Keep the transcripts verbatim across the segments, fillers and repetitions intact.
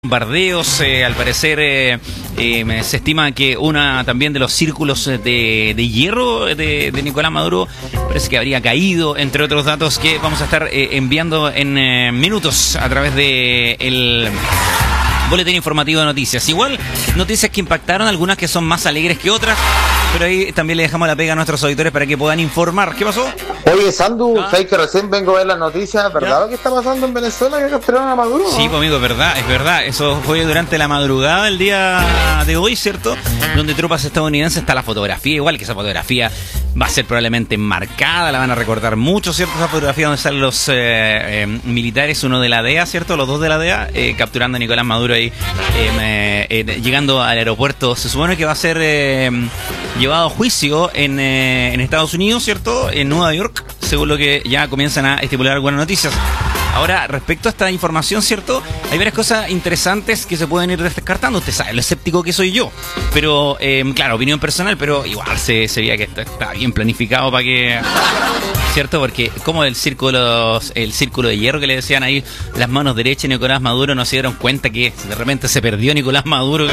Bombardeos, eh, al parecer eh, eh, se estima que una también de los círculos de, de hierro de, de Nicolás Maduro parece que habría caído, entre otros datos que vamos a estar eh, enviando en eh, minutos a través de el boletín informativo de noticias. Igual, noticias que impactaron, algunas que son más alegres que otras, pero ahí también le dejamos la pega a nuestros auditores para que puedan informar. ¿Qué pasó? Oye, Sandu, ¿Ah? ¿sabes que recién vengo a ver las noticias? ¿Verdad ¿Ya? lo que está pasando en Venezuela? ¿Que capturaron a Maduro? Sí, pues, amigo, es verdad, es verdad. Eso fue durante la madrugada del día de hoy, ¿cierto? Donde tropas estadounidenses, está la fotografía, igual que esa fotografía va a ser probablemente marcada, la van a recordar mucho, ¿cierto? Esa fotografía donde están los eh, eh, militares, uno de la D E A, ¿cierto? Los dos de la D E A, eh, capturando a Nicolás Maduro ahí, eh, eh, llegando al aeropuerto. Se supone que va a ser eh, llevado a juicio en, eh, en Estados Unidos, ¿cierto? En Nueva York, según lo que ya comienzan a estipular algunas noticias. Ahora, respecto a esta información, ¿cierto? Hay varias cosas interesantes que se pueden ir descartando. Usted sabe lo escéptico que soy yo. Pero, eh, claro, opinión personal, pero igual se, se veía que esto está bien planificado para que... ¿Cierto? Porque como el círculo, el círculo de hierro que le decían ahí, las manos derechas de Nicolás Maduro, no se dieron cuenta que de repente se perdió Nicolás Maduro.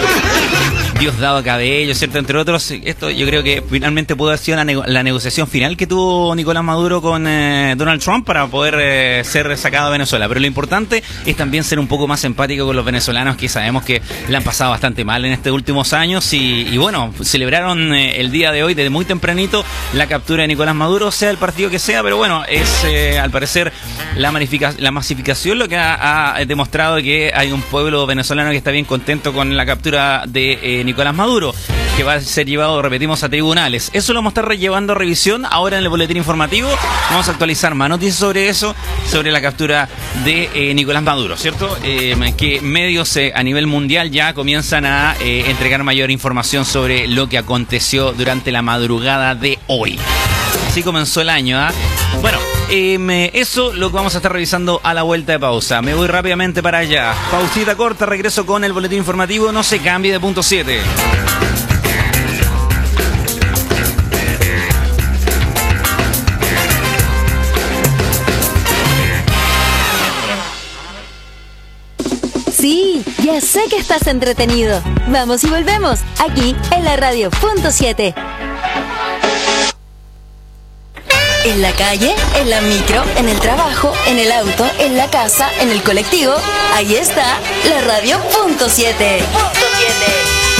Diosdado Cabello, ¿cierto? Entre otros, esto yo creo que finalmente pudo haber sido la, nego- la negociación final que tuvo Nicolás Maduro con eh, Donald Trump para poder eh, ser sacado de Venezuela. Pero lo importante es también ser un poco más empático con los venezolanos, que sabemos que le han pasado bastante mal en estos últimos años y, y bueno, celebraron eh, el día de hoy desde muy tempranito la captura de Nicolás Maduro, sea el partido que sea, pero bueno, es eh, al parecer la, manifica- la masificación lo que ha, ha demostrado que hay un pueblo venezolano que está bien contento con la captura de eh, Nicolás Maduro, que va a ser llevado, repetimos, a tribunales. Eso lo vamos a estar llevando a revisión ahora en el boletín informativo. Vamos a actualizar más noticias sobre eso, sobre la captura de eh, Nicolás Maduro, ¿cierto? Eh, que medios eh, a nivel mundial ya comienzan a eh, entregar mayor información sobre lo que aconteció durante la madrugada de hoy. Así comenzó el año, ¿ah? ¿eh? Bueno, eh, eso lo que vamos a estar revisando a la vuelta de pausa. Me voy rápidamente para allá. Pausita corta, regreso con el boletín informativo. No se cambie de punto siete. Sí, ya sé que estás entretenido. Vamos y volvemos, aquí en la radio punto siete. En la calle, en la micro, en el trabajo, en el auto, en la casa, en el colectivo. Ahí está, la radio punto siete. Punto siete.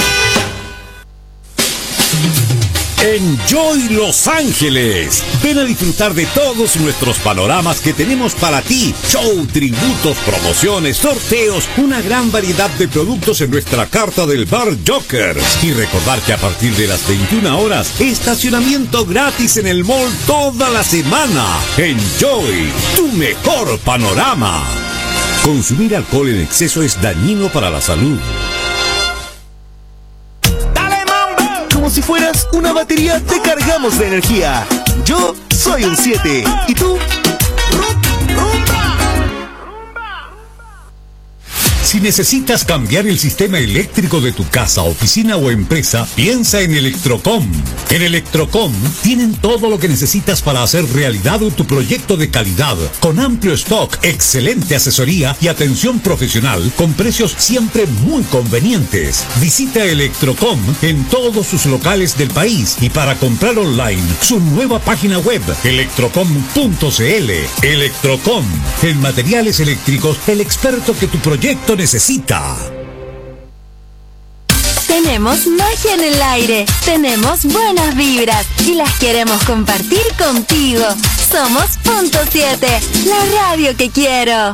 Enjoy Los Ángeles. Ven a disfrutar de todos nuestros panoramas que tenemos para ti. Show, tributos, promociones, sorteos, una gran variedad de productos en nuestra carta del bar Jokers. Y recordar que a partir de las veintiuna horas, estacionamiento gratis en el mall toda la semana. Enjoy, tu mejor panorama. Consumir alcohol en exceso es dañino para la salud. Como si fueras una batería, te cargamos de energía. Yo soy un siete. ¿Y tú? Si necesitas cambiar el sistema eléctrico de tu casa, oficina o empresa, piensa en Electrocom. En Electrocom tienen todo lo que necesitas para hacer realidad tu proyecto de calidad, con amplio stock, excelente asesoría y atención profesional, con precios siempre muy convenientes. Visita Electrocom en todos sus locales del país y para comprar online, su nueva página web, electrocom punto cl. Electrocom, en materiales eléctricos, el experto que tu proyecto necesita. Tenemos magia en el aire, tenemos buenas vibras y las queremos compartir contigo. Somos Punto siete, la radio que quiero.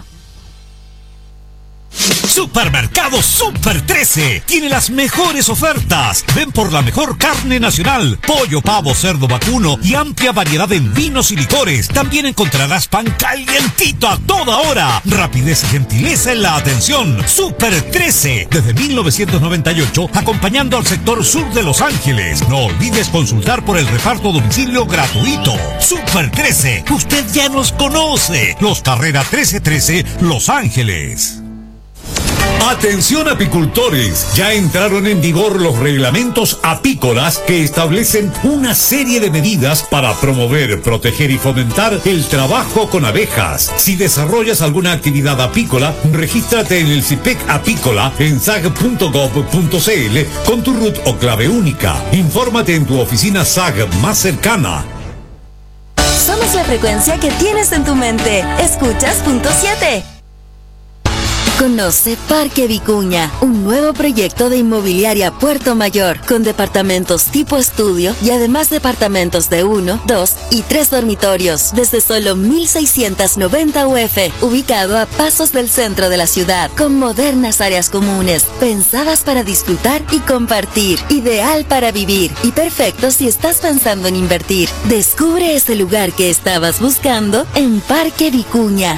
Supermercado Super trece tiene las mejores ofertas. Ven por la mejor carne nacional, pollo, pavo, cerdo, vacuno y amplia variedad en vinos y licores. También encontrarás pan calientito a toda hora. Rapidez y gentileza en la atención. Super trece, desde mil novecientos noventa y ocho, acompañando al sector sur de Los Ángeles. No olvides consultar por el reparto a domicilio gratuito. Super trece, usted ya nos conoce. Los Carrera trece trece, Los Ángeles. Atención apicultores, ya entraron en vigor los reglamentos apícolas que establecen una serie de medidas para promover, proteger y fomentar el trabajo con abejas. Si desarrollas alguna actividad apícola, regístrate en el C I P E C Apícola en sag punto gov punto cl con tu R U T o clave única. Infórmate en tu oficina S A G más cercana. Somos la frecuencia que tienes en tu mente. Escuchas punto siete. Conoce Parque Vicuña, un nuevo proyecto de inmobiliaria Puerto Mayor, con departamentos tipo estudio y además departamentos de uno, dos y tres dormitorios, desde solo mil seiscientos noventa U F, ubicado a pasos del centro de la ciudad, con modernas áreas comunes, pensadas para disfrutar y compartir, ideal para vivir y perfecto si estás pensando en invertir. Descubre ese lugar que estabas buscando en Parque Vicuña.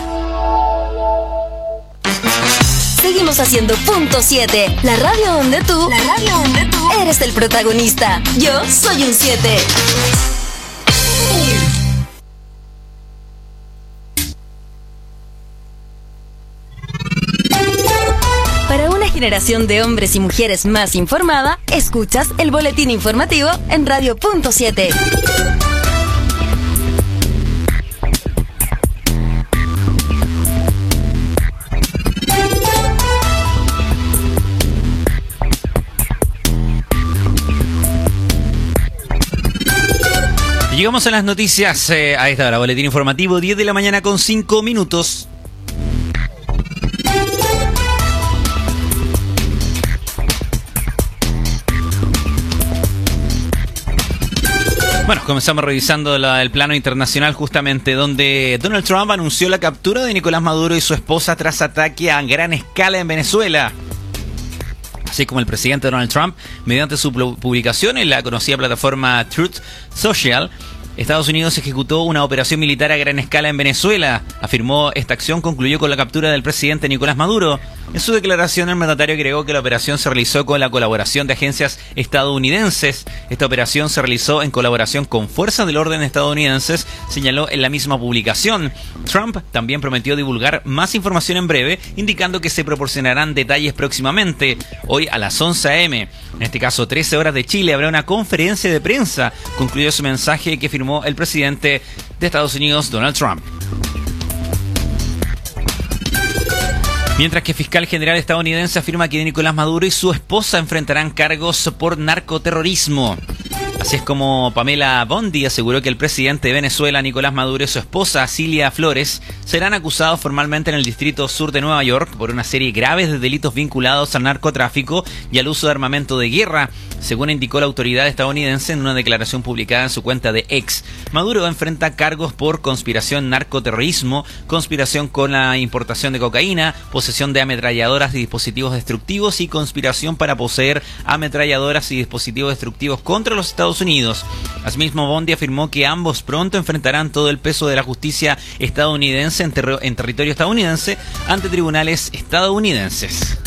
Seguimos haciendo punto siete, la radio donde tú, la radio donde tú eres el protagonista. Yo soy un siete. Para una generación de hombres y mujeres más informada, escuchas el boletín informativo en radio punto siete. Llegamos a las noticias eh, a esta hora, boletín informativo, diez de la mañana con cinco minutos. Bueno, comenzamos revisando la, el plano internacional justamente, donde Donald Trump anunció la captura de Nicolás Maduro y su esposa tras ataque a gran escala en Venezuela. Así como el presidente Donald Trump, mediante su publicación en la conocida plataforma Truth Social, Estados Unidos ejecutó una operación militar a gran escala en Venezuela. Afirmó, esta acción concluyó con la captura del presidente Nicolás Maduro. En su declaración, el mandatario agregó que la operación se realizó con la colaboración de agencias estadounidenses. Esta operación se realizó en colaboración con fuerzas del orden estadounidenses, señaló en la misma publicación. Trump también prometió divulgar más información en breve, indicando que se proporcionarán detalles próximamente. Hoy a las once a eme, en este caso trece horas de Chile, habrá una conferencia de prensa. Concluyó su mensaje que firmó el presidente de Estados Unidos, Donald Trump. Mientras que el fiscal general estadounidense afirma que Nicolás Maduro y su esposa enfrentarán cargos por narcoterrorismo. Así es como Pamela Bondi aseguró que el presidente de Venezuela, Nicolás Maduro, y su esposa, Cilia Flores, serán acusados formalmente en el Distrito Sur de Nueva York por una serie grave de delitos vinculados al narcotráfico y al uso de armamento de guerra, según indicó la autoridad estadounidense en una declaración publicada en su cuenta de X. Maduro enfrenta cargos por conspiración narcoterrorismo, conspiración con la importación de cocaína, posesión de ametralladoras y dispositivos destructivos y conspiración para poseer ametralladoras y dispositivos destructivos contra los Estados Unidos. Asimismo, Bondi afirmó que ambos pronto enfrentarán todo el peso de la justicia estadounidense en, ter- en territorio estadounidense ante tribunales estadounidenses.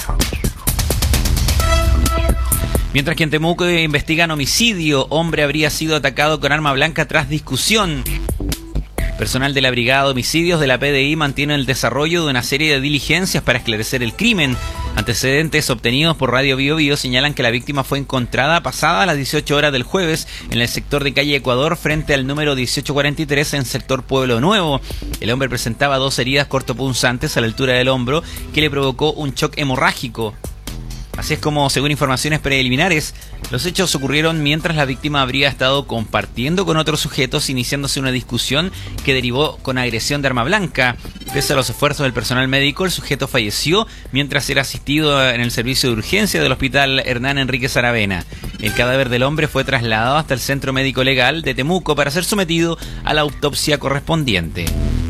Mientras que en Temuco investigan homicidio, hombre habría sido atacado con arma blanca tras discusión. Personal de la Brigada de Homicidios de la P D I mantiene el desarrollo de una serie de diligencias para esclarecer el crimen. Antecedentes obtenidos por Radio Bio Bio señalan que la víctima fue encontrada pasada las dieciocho horas del jueves en el sector de calle Ecuador frente al número dieciocho cuarenta y tres en sector Pueblo Nuevo. El hombre presentaba dos heridas cortopunzantes a la altura del hombro que le provocó un shock hemorrágico. Así es como, según informaciones preliminares, los hechos ocurrieron mientras la víctima habría estado compartiendo con otros sujetos, iniciándose una discusión que derivó con agresión de arma blanca. Pese a los esfuerzos del personal médico, el sujeto falleció mientras era asistido en el servicio de urgencia del hospital Hernán Enríquez Aravena. El cadáver del hombre fue trasladado hasta el Centro Médico Legal de Temuco para ser sometido a la autopsia correspondiente.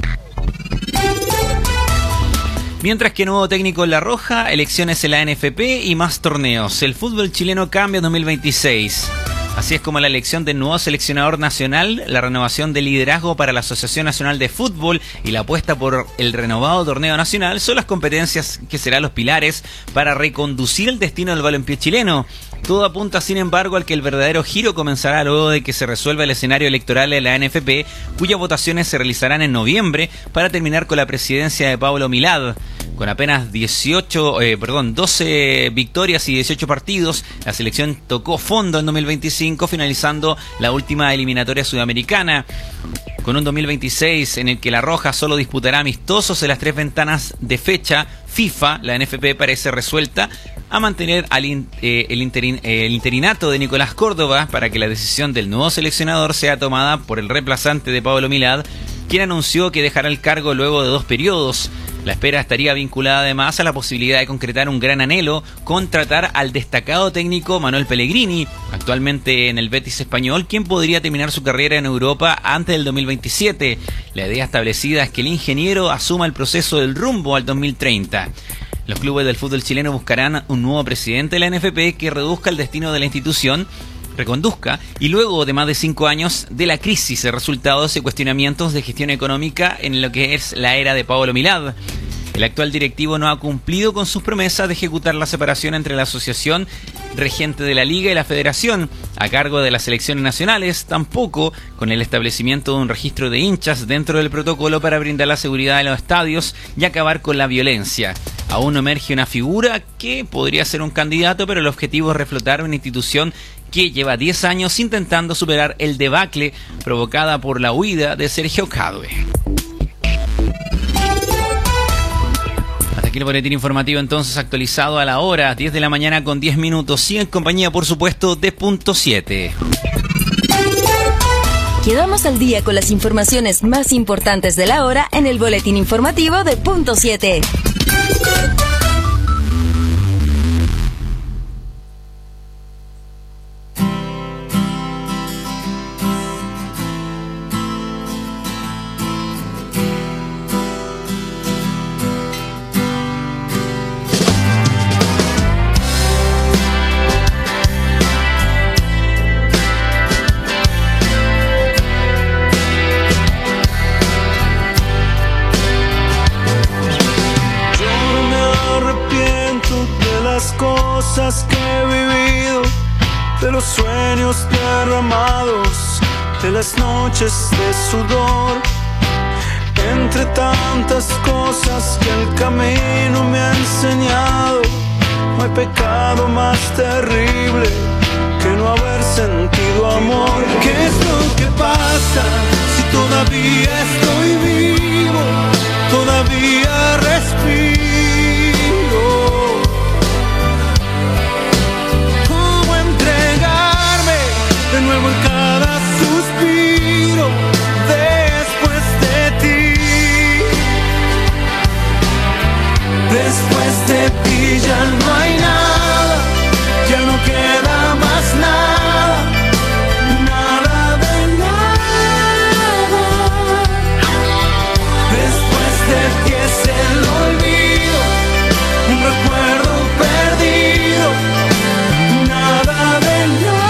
Mientras que nuevo técnico en La Roja, elecciones en la N F P y más torneos. El fútbol chileno cambia en dos mil veintiséis. Así es como la elección del nuevo seleccionador nacional, la renovación del liderazgo para la Asociación Nacional de Fútbol y la apuesta por el renovado torneo nacional son las competencias que serán los pilares para reconducir el destino del balompié chileno. Todo apunta, sin embargo, al que el verdadero giro comenzará luego de que se resuelva el escenario electoral de la N F P, cuyas votaciones se realizarán en noviembre para terminar con la presidencia de Pablo Milad. Con apenas dieciocho, eh, perdón, doce victorias y dieciocho partidos, la selección tocó fondo en dos mil veinticinco, finalizando la última eliminatoria sudamericana. Con un dos mil veintiséis en el que la Roja solo disputará amistosos en las tres ventanas de fecha FIFA, la N F P parece resuelta a mantener al in, eh, el, interin, eh, el interinato de Nicolás Córdoba para que la decisión del nuevo seleccionador sea tomada por el reemplazante de Pablo Milad, quien anunció que dejará el cargo luego de dos periodos. La espera estaría vinculada además a la posibilidad de concretar un gran anhelo, contratar al destacado técnico Manuel Pellegrini, actualmente en el Betis español, quien podría terminar su carrera en Europa antes del dos mil veintisiete. La idea establecida es que el ingeniero asuma el proceso del rumbo al dos mil treinta. Los clubes del fútbol chileno buscarán un nuevo presidente de la N F P que reduzca el destino de la institución, reconduzca y luego de más de cinco años de la crisis de resultados y cuestionamientos de gestión económica en lo que es la era de Pablo Milad. El actual directivo no ha cumplido con sus promesas de ejecutar la separación entre la asociación regente de la Liga y la Federación, a cargo de las selecciones nacionales, tampoco con el establecimiento de un registro de hinchas dentro del protocolo para brindar la seguridad en los estadios y acabar con la violencia. Aún no emerge una figura que podría ser un candidato, pero el objetivo es reflotar una institución que lleva diez años intentando superar el debacle provocada por la huida de Sergio Cadue. Hasta aquí el boletín informativo entonces actualizado a la hora, diez de la mañana con diez minutos. Sigue en compañía, por supuesto, de Punto siete. Quedamos al día con las informaciones más importantes de la hora en el boletín informativo de Punto siete. Que he vivido, de los sueños derramados, de las noches de sudor, entre tantas cosas que el camino me ha enseñado. No hay pecado más terrible que no haber sentido amor. ¿Qué es lo que pasa si todavía estoy vivo? Todavía respiro. De nuevo en cada suspiro, después de ti. Después de ti ya no hay nada, ya no queda más nada, nada de nada. Después de ti es el olvido, un recuerdo perdido, nada de nada.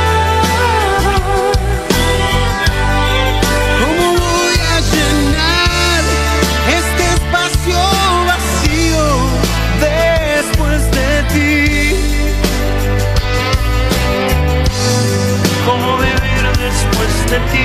¿Cómo vivir después de ti?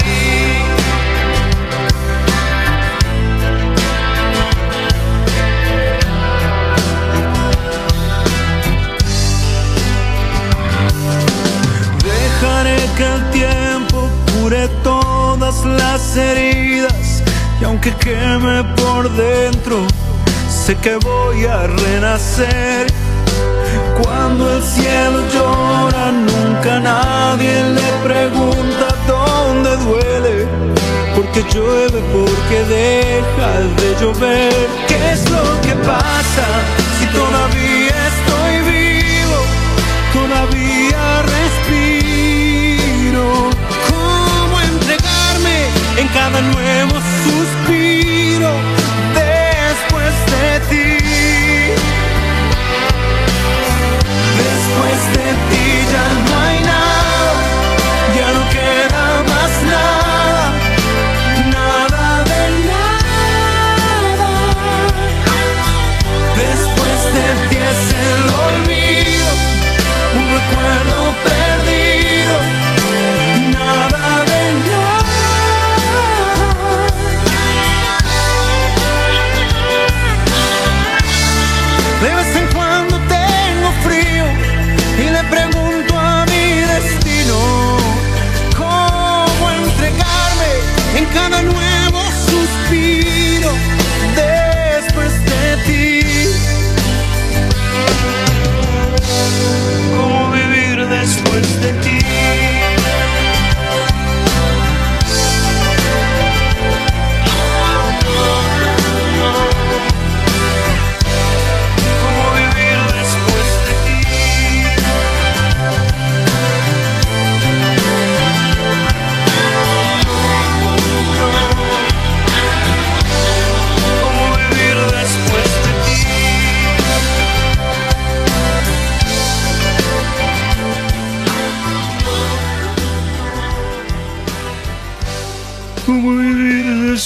Dejaré que el tiempo cure todas las heridas, y aunque queme por dentro, sé que voy a renacer. Cuando el cielo llora, nunca nadie le pregunta dónde duele, porque llueve, porque deja de llover. ¿Qué es lo que pasa si todavía estoy vivo? Todavía respiro. ¿Cómo entregarme en cada nuevo suspiro después de ti? Después de ti ya no hay nada, ya no queda más nada, nada de nada.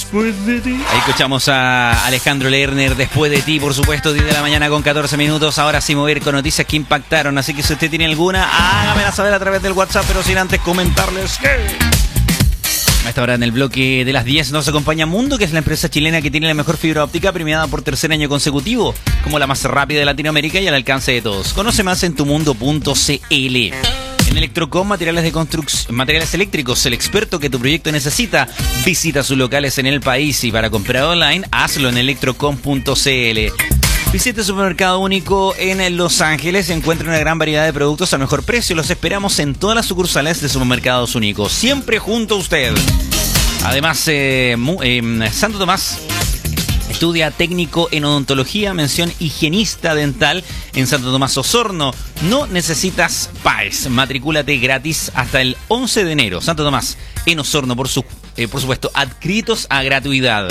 después de ti. Ahí escuchamos a Alejandro Lerner, Después de ti, por supuesto, diez de la mañana con catorce minutos. Ahora sí me voy a ir con noticias que impactaron, así que si usted tiene alguna, hágamela saber a través del WhatsApp, pero sin antes comentarles que... A esta hora en el bloque de las diez nos acompaña Mundo, que es la empresa chilena que tiene la mejor fibra óptica, premiada por tercer año consecutivo como la más rápida de Latinoamérica y al alcance de todos. Conoce más en tumundo punto c l. En Electrocom, materiales de construcción, materiales eléctricos, el experto que tu proyecto necesita. Visita sus locales en el país y para comprar online, hazlo en electrocom punto c l. Visite Supermercado Único en Los Ángeles y encuentre una gran variedad de productos al mejor precio. Los esperamos en todas las sucursales de Supermercados Únicos, siempre junto a usted. Además, eh, eh, Santo Tomás estudia técnico en odontología, mención higienista dental en Santo Tomás Osorno. No necesitas P A E S. Matricúlate gratis hasta el once de enero. Santo Tomás en Osorno, por, su, eh, por supuesto, adscritos a gratuidad.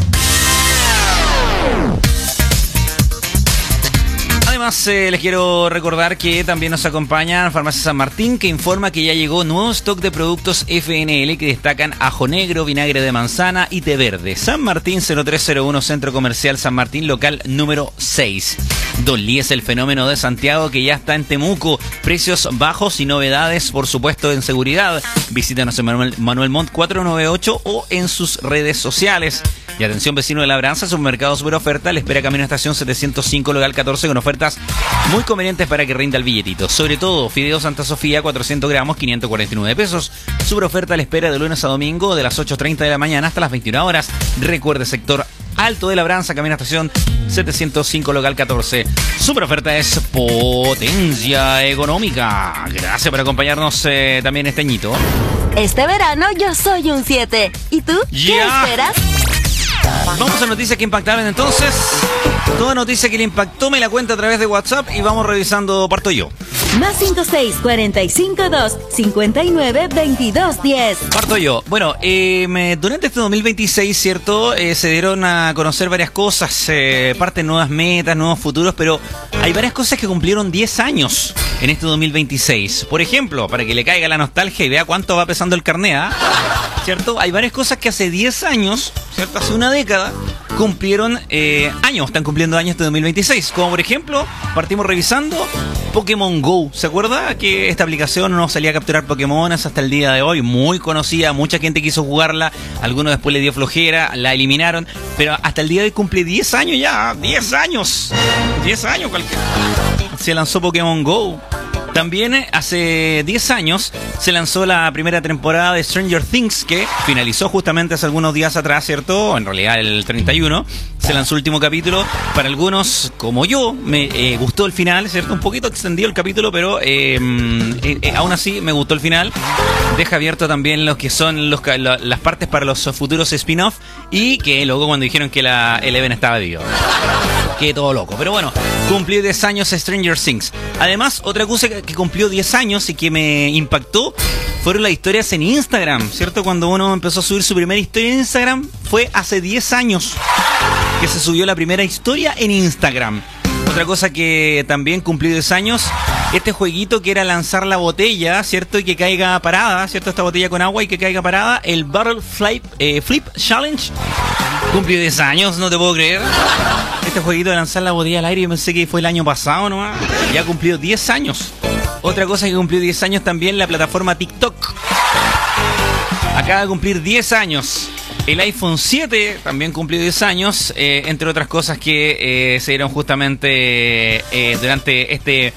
Además, eh, les quiero recordar que también nos acompaña Farmacia San Martín, que informa que ya llegó nuevo stock de productos F N L que destacan ajo negro, vinagre de manzana y té verde. San Martín cero tres cero uno, Centro Comercial San Martín, local número seis. Don Lee es el fenómeno de Santiago que ya está en Temuco. Precios bajos y novedades, por supuesto, en seguridad. Visítanos en Manuel, Manuel Montt cuatrocientos noventa y ocho o en sus redes sociales. Y atención, vecino de Labranza, Supermercado Super Oferta le espera camino a estación setecientos cinco, local catorce, con ofertas muy convenientes para que rinda el billetito. Sobre todo, Fideo Santa Sofía, cuatrocientos gramos, quinientos cuarenta y nueve pesos. Super Oferta le espera de lunes a domingo, de las ocho treinta de la mañana hasta las veintiuna horas. Recuerde, sector Alto de Labranza, camino a estación setecientos cinco, local catorce. Super Oferta es potencia económica. Gracias por acompañarnos eh, también este añito. Este verano yo soy un siete. ¿Y tú? ¿Qué Ya. esperas? Vamos a noticias que impactaron entonces. Toda noticia que le impactó me la cuenta a través de WhatsApp y vamos revisando, parto yo. Más cinco seis, cuarenta y cinco dos, cincuenta y nueve, veintidós diez. Parto yo. Bueno, eh, me- durante este dos mil veintiséis, ¿cierto? Eh, se dieron a conocer varias cosas, eh, parten nuevas metas, nuevos futuros, pero hay varias cosas que cumplieron diez años en este dos mil veintiséis. Por ejemplo, para que le caiga la nostalgia y vea cuánto va pesando el carné, ¿ah? ¿Cierto? Hay varias cosas que hace diez años, ¿cierto? Hace una década, cumplieron eh, años, están cumpliendo años este dos mil veintiséis. Como por ejemplo, partimos revisando Pokémon Go. ¿Se acuerda que esta aplicación no salía a capturar Pokémones hasta el día de hoy? Muy conocida, mucha gente quiso jugarla, algunos después le dio flojera, la eliminaron, pero hasta el día de hoy cumple diez años ya, diez años, diez años cualquiera. Se lanzó Pokémon Go. También eh, hace diez años se lanzó la primera temporada de Stranger Things, que finalizó justamente hace algunos días atrás, ¿cierto? En realidad el treinta y uno. Se lanzó el último capítulo. Para algunos, como yo, me eh, gustó el final, ¿cierto? Un poquito extendido el capítulo, pero eh, eh, eh, aún así me gustó el final. Deja abierto también los que son los, ca- la- las partes para los futuros spin-off. Y que luego cuando dijeron que la Eleven estaba viva. Quedé todo loco. Pero bueno, cumplió diez años Stranger Things. Además, otra cosa que que cumplió diez años y que me impactó fueron las historias en Instagram, ¿cierto? Cuando uno empezó a subir su primera historia en Instagram, fue hace diez años que se subió la primera historia en Instagram. Otra cosa que también cumplió diez años, este jueguito que era lanzar la botella, ¿cierto? Y que caiga parada, ¿cierto? Esta botella con agua y que caiga parada. El Bottle Flip, eh, Flip Challenge cumplió diez años, no te puedo creer. Este jueguito de lanzar la botella al aire, yo pensé que fue el año pasado nomás. Ya cumplió diez años. Otra cosa que cumplió diez años también, la plataforma TikTok. Acaba de cumplir diez años. El iPhone siete también cumplió diez años, eh, entre otras cosas que eh, se dieron justamente eh, durante este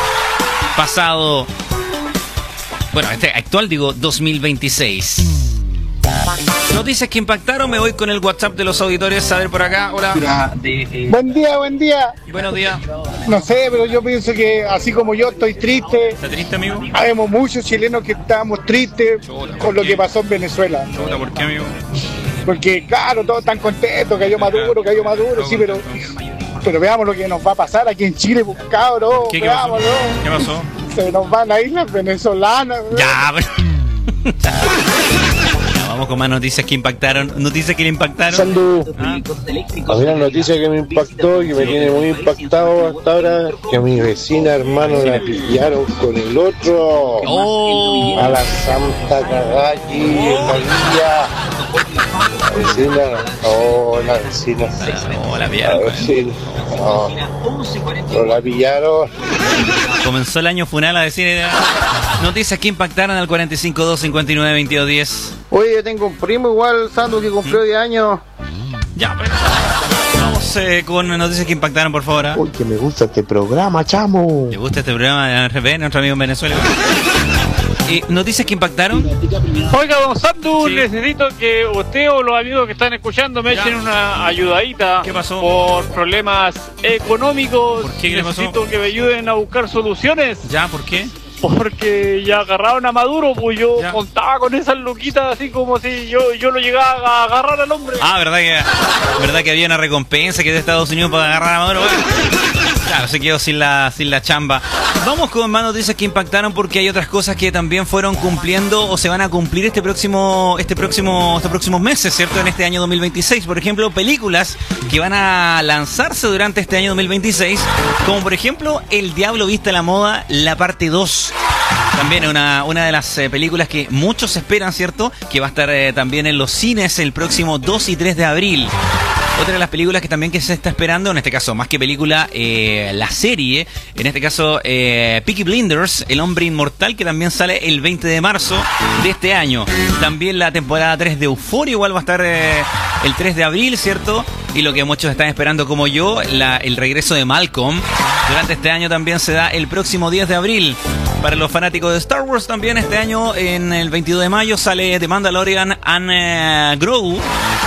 pasado, bueno, este actual, digo, dos mil veintiséis. Noticias que impactaron, me voy con el WhatsApp de los auditores. A ver por acá, hola. Buen día, buen día. Buenos días. No sé, pero yo pienso que así como yo estoy triste, ¿Está triste, amigo? habemos muchos chilenos que estamos tristes Chuta, con lo ¿qué? que pasó en Venezuela. Chuta, ¿por qué, amigo? Porque claro, todos están contentos, que yo Maduro, que yo Maduro, sí, pero pero veamos lo que nos va a pasar aquí en Chile, pues, cabros, ¿Qué, qué pasó? veámoslo. ¿Qué pasó? Se nos van a ir las venezolanas. Ya, pero... Ya, vamos con más noticias que impactaron. Noticias que le impactaron. Sandu, Ah, a mí la noticia que me impactó y me tiene muy impactado hasta ahora, que a mi vecina hermano la pillaron con el otro. Oh. A la Santa Cagaki, en la villa. Vecina, oh, la vecina. Oh, la La pillaron. vecina. Oh, no la pillaron. Comenzó el año funal a decir eh, noticias que impactaron al cuatro cinco dos, cinco nueve, veintidós diez. Oye, yo tengo un primo igual, Sandu, que cumplió diez años. Ya, pero vamos eh, con noticias que impactaron, por favor. ¿eh? Uy, que me gusta este programa, chamo. ¿Le gusta este programa de R P, nuestro amigo en Venezuela? Eh, noticias que impactaron. Oiga, don Sandu, Sí. necesito que usted o los amigos que están escuchando me Ya. echen una ayudadita. ¿Qué pasó? Por problemas económicos. ¿Por qué? ¿Qué le pasó? Necesito que me ayuden a buscar soluciones. ¿Ya? ¿Por qué? Porque ya agarraron a Maduro, pues yo Ya. contaba con esas luquitas así como si yo, yo lo llegaba a agarrar al hombre. Ah, ¿verdad que, verdad que había una recompensa que es de Estados Unidos para agarrar a Maduro? Bueno, claro, se quedó sin la, sin la chamba. Vamos con más noticias que impactaron porque hay otras cosas que también fueron cumpliendo o se van a cumplir este próximo, este próximo, estos próximos meses, ¿cierto? En este año dos mil veintiséis. Por ejemplo, películas que van a lanzarse durante este año dos mil veintiséis, como por ejemplo El Diablo Viste a la Moda, la parte dos. También una, una de las eh, películas que muchos esperan, ¿cierto? Que va a estar eh, también en los cines el próximo dos y tres de abril. Otra de las películas que también que se está esperando, en este caso, más que película, eh, la serie, en este caso, eh, Peaky Blinders, El Hombre Inmortal, que también sale el veinte de marzo de este año. También la temporada tres de Euphoria, igual va a estar eh, el tres de abril, ¿cierto? Y lo que muchos están esperando como yo, la, el regreso de Malcolm, durante este año también se da el próximo diez de abril. Para los fanáticos de Star Wars también este año, en el veintidós de mayo, sale The Mandalorian and eh, Grogu.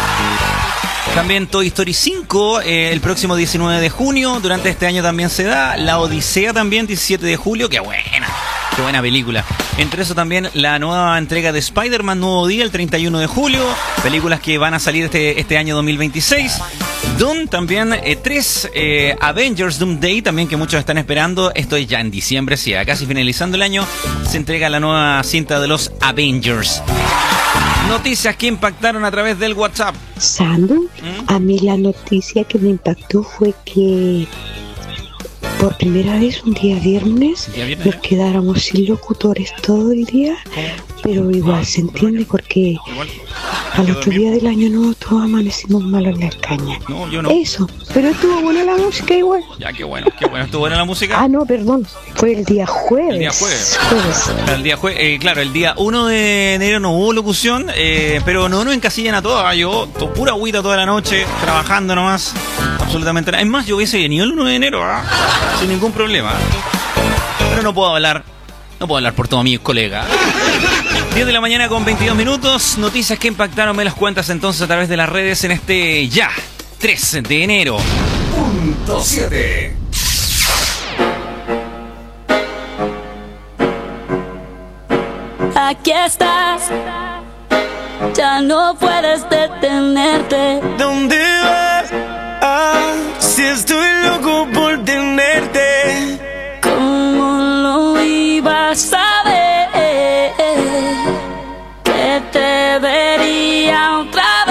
También Toy Story cinco, eh, el próximo diecinueve de junio. Durante este año también se da La Odisea también, diecisiete de julio. ¡Qué buena! ¡Qué buena película! Entre eso también la nueva entrega de Spider-Man Nuevo Día, el treinta y uno de julio. Películas que van a salir este, este año dos mil veintiséis. Doom también, eh, tres eh, Avengers Doomsday también que muchos están esperando. Esto es ya en diciembre, sí, ya casi finalizando el año, se entrega la nueva cinta de los Avengers. Noticias que impactaron a través del WhatsApp. Sandu, ¿Mm? a mí la noticia que me impactó fue que por primera vez un día viernes Día viernes, nos ¿eh? quedáramos sin locutores todo el día, pero igual se entiende porque Igual. al otro día del año nuevo todos amanecimos malos en las cañas. No, yo no. Eso, pero estuvo buena la música igual. Ya, qué bueno, qué bueno. ¿Estuvo buena la música? Ah, no, perdón, fue el día jueves. El día jueves. Jueves. El día jue- eh, claro, el día uno de enero no hubo locución, eh, pero no nos encasillan a todos. Yo, to- pura agüita toda la noche, trabajando nomás. Absolutamente nada. Es más, yo hubiese venido el uno de enero, ¿ah? Sin ningún problema. Pero no puedo hablar, no puedo hablar por todos mis colegas. diez de la mañana con veintidós minutos. Noticias que impactaron, me las cuentas entonces a través de las redes en este ya, tres de enero. Punto siete. Aquí estás, ya no puedes detenerte. ¿Dónde vas? Ah, si estoy loco por tenerte. ¿Cómo lo ibas a ver? Que te vería otra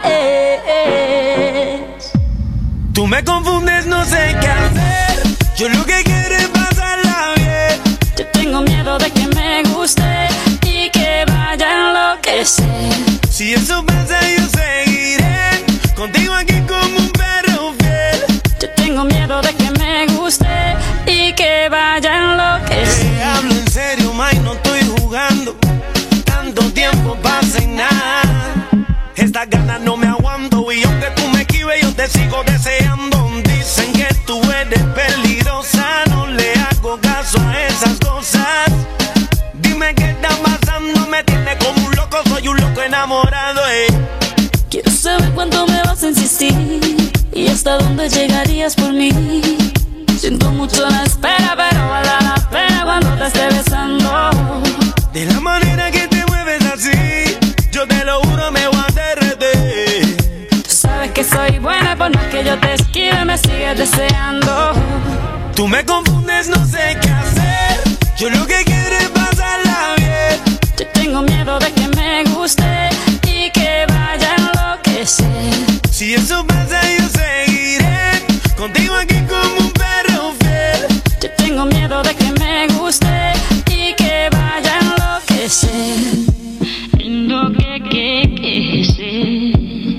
vez. Tú me confundes, no sé qué hacer. Yo lo que quiero es pasarla bien. Yo tengo miedo de que me guste y que vaya a enloquecer. Si eso pasa, yo seguiré contigo aquí como un perro fiel. Yo tengo miedo de que me guste y que vaya a enloquecer. Te hablo en serio, May, no estoy jugando. Tanto tiempo pasa en nada. Estas ganas no me aguanto y aunque tú me esquives, yo te sigo deseando. Dicen que tú eres peligrosa, no le hago caso a esas cosas. Dime qué está pasando, me tiene como un loco, soy un loco enamorado, eh. Quiero saber cuánto me vas a insistir y hasta dónde llegarías por mí. Siento mucho la espera, pero vale la pena cuando te esté besando. De la manera que te mueves así, yo te lo juro, me voy a derretir. Tú sabes que soy buena, por más que yo te esquive, me sigues deseando. Tú me confundes, no sé qué hacer. Yo lo que quiero es pasarla bien. Yo tengo miedo de que me guste y que vaya a enloquecer. Si eso pasa, yo seguiré contigo aquí como un perro fiel. Yo tengo miedo de que me guste y que vaya a enloquecer. Lo que, que, que sé.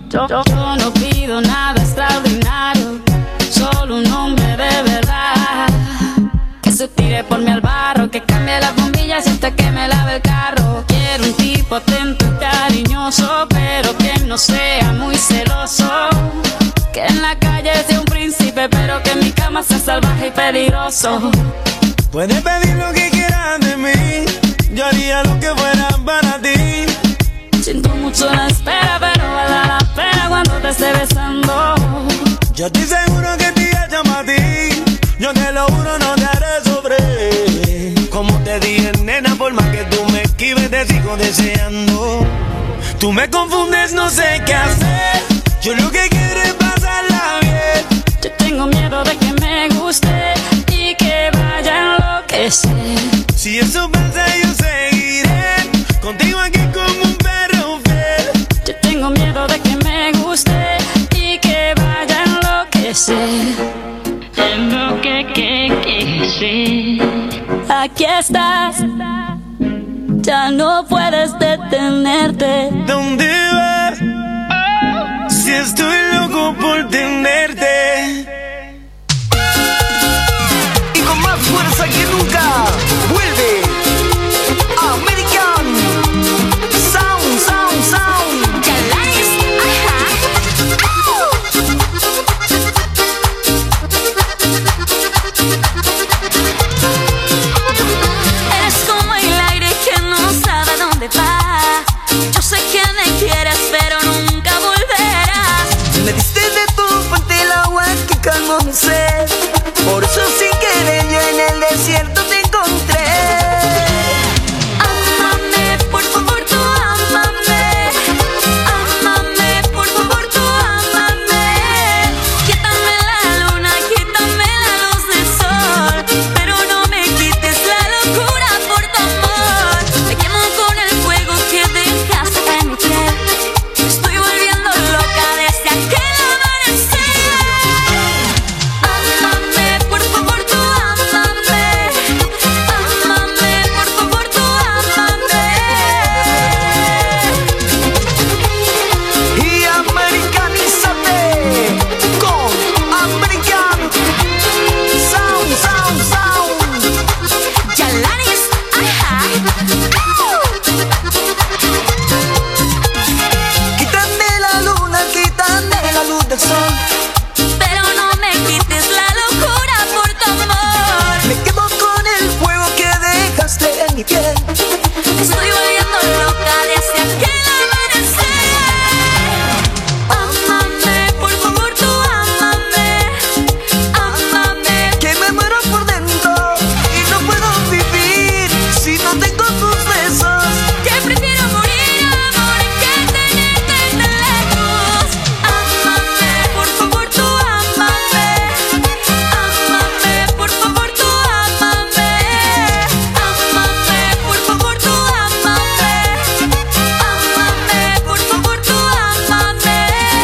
Yo, yo, yo no pido nada extraordinario, solo un hombre de verdad, que se tire por mí al barro, que cambie las bombillas hasta que me lave el carro. Quiero un tipo atento y cariñoso, pero que no sea muy celoso, que en la calle sea un príncipe, pero que en mi cama sea salvaje y peligroso. Puedes pedir lo que quieras de mí, yo haría lo que fuera para ti. Siento mucho la espera, pero vale la pena cuando te esté besando. Yo estoy seguro que te llama a ti, yo te lo juro, no te haré sufrir. Como te dije, nena, por más que tú me esquives, te sigo deseando. Tú me confundes, no sé qué hacer, yo lo que quiero es pasarla bien. Yo tengo miedo de que me guste y que vaya a enloquecer. Si eso pasa, yo seguiré contigo aquí como un perro fiel. Yo tengo miedo de que me guste y que vaya a enloquecer. Tengo que, que, que, sí. Aquí estás, ya no puedes detenerte. ¿Dónde vas? Si estoy loco por tenerte. Y con más fuerza que nunca, vuelve American Sound, Sound, Sound. Chalanes, ajá. Eres como el aire que no sabe dónde va. Yo sé que me quieres, pero nunca volverás. Me diste de tu fuente el agua que calmó mi sed. Por eso sin querer yo en el desierto te encontré. Ámame, por favor, tú ámame. Ámame, por favor, tú ámame. Quítame la luna, quítame la luz del sol, pero no me quites la locura por tu amor. Me quemo con el fuego que dejaste en mi piel. Me estoy volviendo loca desde aquel amanecer. Ámame, por favor, tú ámame. Ámame, por favor, tú ámame. Y americanízate con American Sound, Sound, Sound. Chalanes, ajá. Quítame la luna, quítame la luz del sol, Pero no me quites la locura por tu amor. me quemo con el fuego que dejaste en mi piel. Estoy volviendo loca desde aquel amanecer. Ámame, por favor, tú ámame. Ámame. Que me muero por dentro y no puedo vivir si no tengo tus besos. Que prefiero morir, amor, que tenerte tan lejos. Ámame, por favor, tú ámame. Ámame, por favor, tú ámame. Ámame, por favor, tú ámame. Ámame, por favor, tú ámame.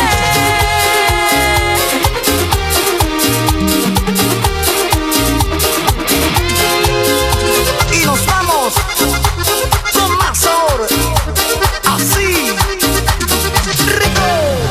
Y nos vamos con más sabor, así, rico.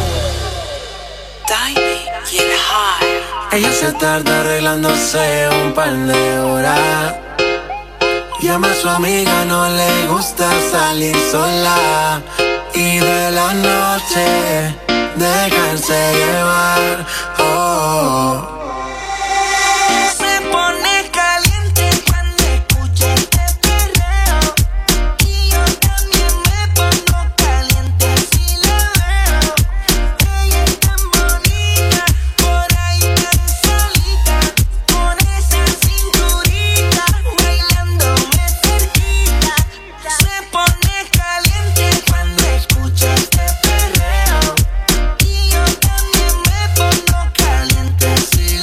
Ella se tarda arreglándose un par de horas. Llama a su amiga, no le gusta salir sola. Y de la noche dejarse llevar. Oh. Se pone caliente cuando escucha este perreo. Y yo también me pongo caliente si la veo. Ella es tan bonita, por ahí tan solita, con esa cinturita, bailándome cerquita. Se pone caliente cuando escucha este perreo. Y yo también me pongo caliente si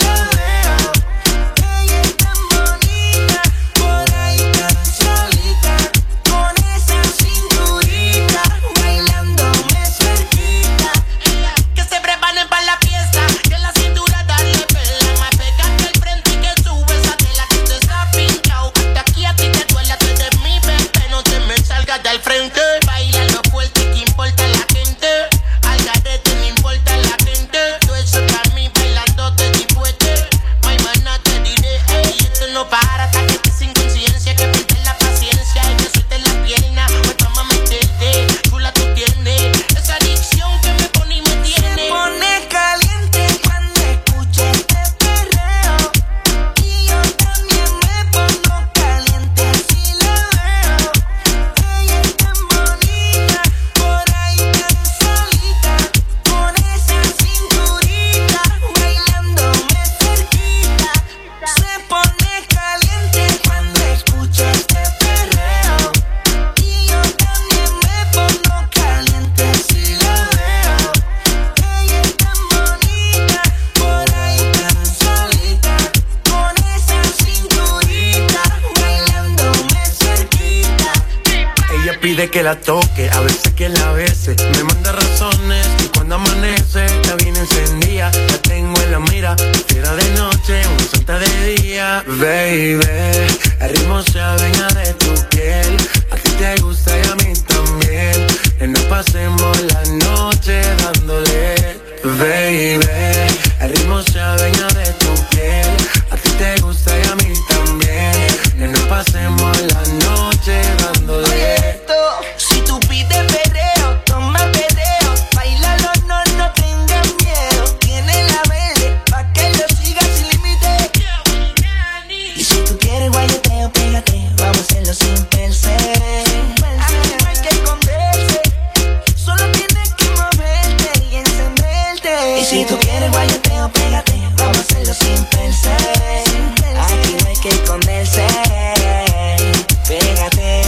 pide que la toque, a veces que la bese. Me manda razones y cuando amanece está bien encendida. La tengo en la mira, fiera de noche, una santa de día. Baby, el ritmo se adueña de tu piel. A ti te gusta y a mí también. Que no pasemos la noche dándole. Baby, el ritmo se adueña de tu piel. A ti te gusta y a mí también. Que no pasemos la noche dándole. Oye, esto, si tú pides perreo, toma perreo. Bailalo, no, no tengas miedo. Tiene la verde, pa' que lo sigas sin límite. Y si tú quieres guayeteo, pégate. Vamos a hacerlo sin pensar. Aquí no hay que esconderse. Solo tienes que moverte y encenderte. Y si tú quieres guayeteo, pégate. Vamos a hacerlo sin pensar. Aquí no hay que esconderse. Pégate.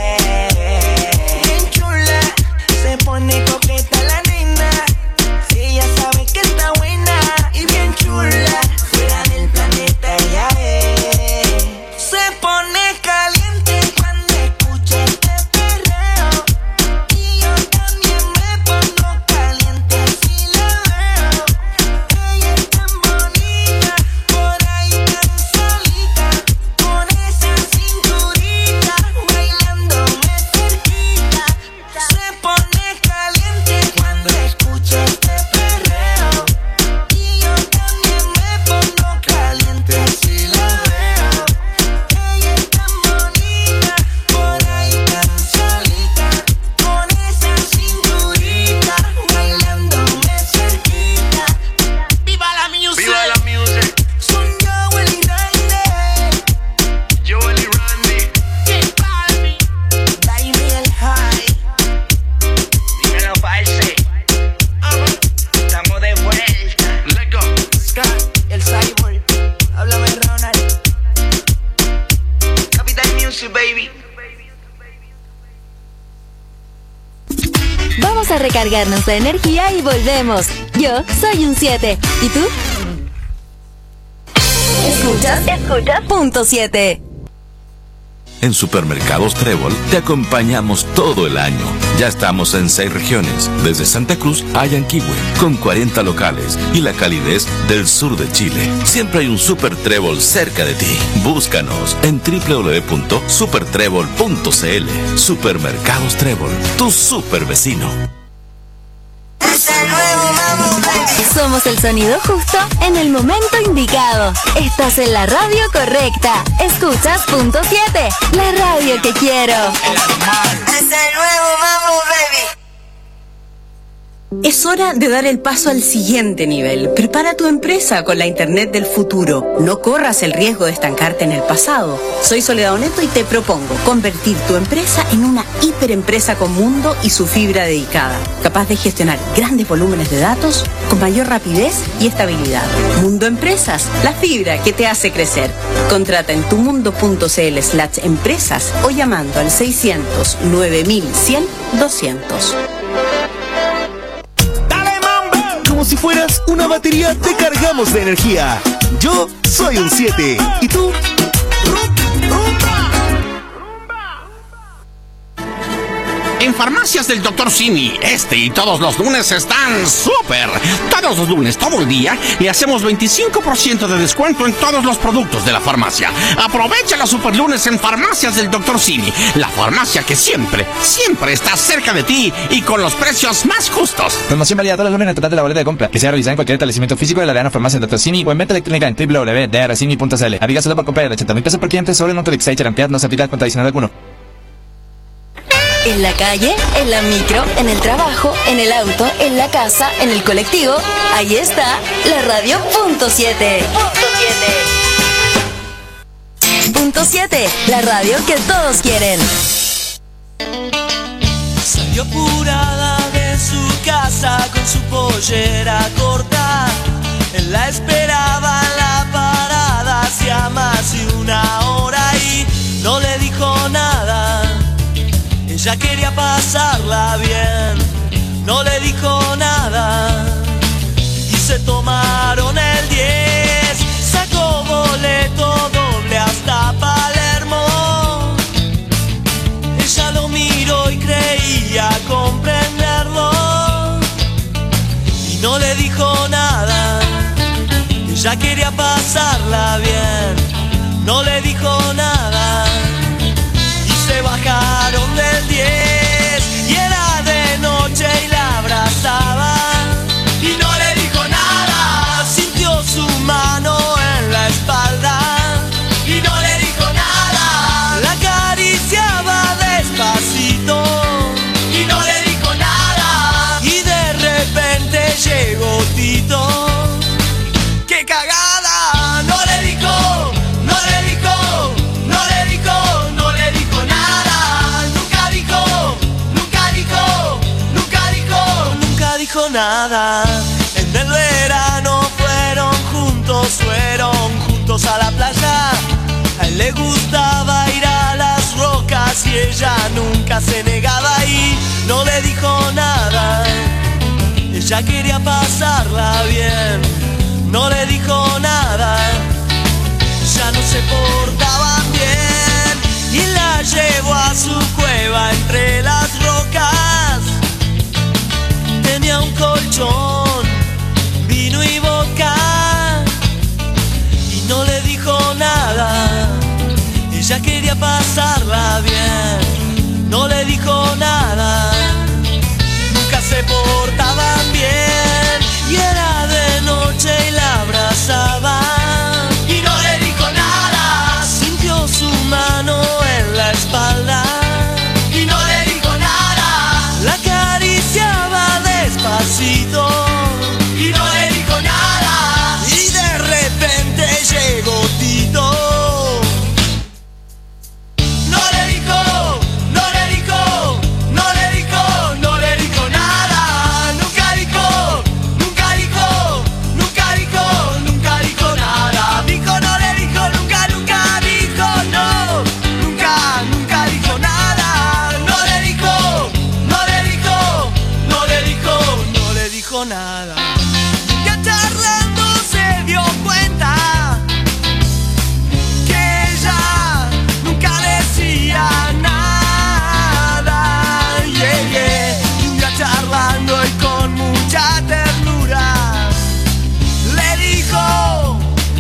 Bien chula, se pone coqueta la nena. Si ella sabe que está buena y bien chula, fuera del planeta ella es. Se pone caliente cuando escucha este perreo. Y yo también me pongo caliente si la veo. Ella es tan bonita, por ahí tan solita, con esa cinturita, bailándome cerquita. Se pone caliente cuando escucha este perreo. Y yo también me pongo caliente si la veo. Ella es tan bonita, por ahí tan solita, con esa cinturita, bailándome cerquita. ¡Viva la music! ¡Viva la music! Son Joel y Randy. Joel y Randy. J Balvin. Daniel High. Dímelo, parce. Estamos de vuelta. Let's go. Scott, el cyborg. Háblame, Ronald. Capital Music, baby. Vamos a recargarnos de energía y volvemos. Yo soy un siete. ¿Y tú? Escuchas, escuchas. Punto siete. En Supermercados Trébol te acompañamos todo el año. Ya estamos en seis regiones, desde Santa Cruz a Yanquihue, con cuarenta locales y la calidez del sur de Chile. Siempre hay un Super Trébol cerca de ti. Búscanos en doble u doble u doble u punto super trébol punto c l. Supermercados Trébol, tu super vecino. Somos el sonido justo en el momento indicado. Estás en la radio correcta. Escuchas Punto siete, la radio que quiero. Hasta luego, vamos, baby. Es hora de dar el paso al siguiente nivel. Prepara tu empresa con la Internet del futuro. No corras el riesgo de estancarte en el pasado. Soy Soledad Oneto y te propongo convertir tu empresa en una hiperempresa con mundo y su fibra dedicada, capaz de gestionar grandes volúmenes de datos con mayor rapidez y estabilidad. Mundo Empresas, la fibra que te hace crecer. Contrata en tumundo.cl slash empresas o llamando al seiscientos nueve mil cien doscientos. Como si fueras una batería, te cargamos de energía. Yo soy un siete. ¿Y tú? En Farmacias del doctor Simi, este y todos los lunes están súper. Todos los lunes, todo el día, le hacemos veinticinco por ciento de descuento en todos los productos de la farmacia. Aprovecha los super lunes en Farmacias del doctor Simi, la farmacia que siempre, siempre está cerca de ti y con los precios más justos. Promoción válida todos los lunes en el total de la boleta de compra, que sea realizada en cualquier establecimiento físico de la Arena Farmacia del doctor Simi o en venta electrónica en doble u doble u doble u punto d r simi punto c l. Aplica solo por compra de ochenta mil pesos por cliente sobre Notolix y Charampiat, no se aplica con adicional alguno. En la calle, en la micro, en el trabajo, en el auto, en la casa, en el colectivo. Ahí está la radio Punto siete. Punto siete. Punto siete, la radio que todos quieren. Salió apurada de su casa con su pollera corta. Él la esperaba en la parada hacía más de una hora y no le dijo nada. Ella quería pasarla bien, no le dijo nada. Y se tomaron el diez, sacó boleto doble hasta Palermo. Ella lo miró y pasarla bien, no le dijo nada y se bajaron del diez y era de noche y la abrazaba y no le dijo nada, sintió su mano en la espalda y no le dijo nada, la acariciaba despacito y no le dijo nada y de repente llegó Tito. ¡Qué cagada! No le dijo, no le dijo, no le dijo, no le dijo nada. Nunca dijo, nunca dijo, nunca dijo, nunca dijo nada. En el verano fueron juntos, fueron juntos a la playa. A él le gustaba ir a las rocas y ella nunca se negaba y no le dijo nada. Ella quería pasarla bien, no le dijo nada. Ya no se portaban bien y la llevó a su cueva entre las rocas. Tenía un colchón, vino y vodka y no le dijo nada. Ella quería pasarla bien, no le dijo nada. Nunca se portaban bien y era de noche y la abrazaba y no le dijo nada, sintió su mano en la espalda y no le dijo nada, la acariciaba despacito y no le dijo nada y de repente llegó Tito. No le dijo, no le dijo, no le dijo, no le dijo nada, nunca dijo, nunca dijo, nunca dijo, nunca dijo nada, dijo no le dijo, nunca, nunca dijo no, nunca, nunca dijo nada, no le dijo, no le dijo, no le dijo, no le dijo nada. Ya charlando se dio cuenta que ella nunca decía nada, yeah, yeah. Ya charlando y con mucha ternura le dijo,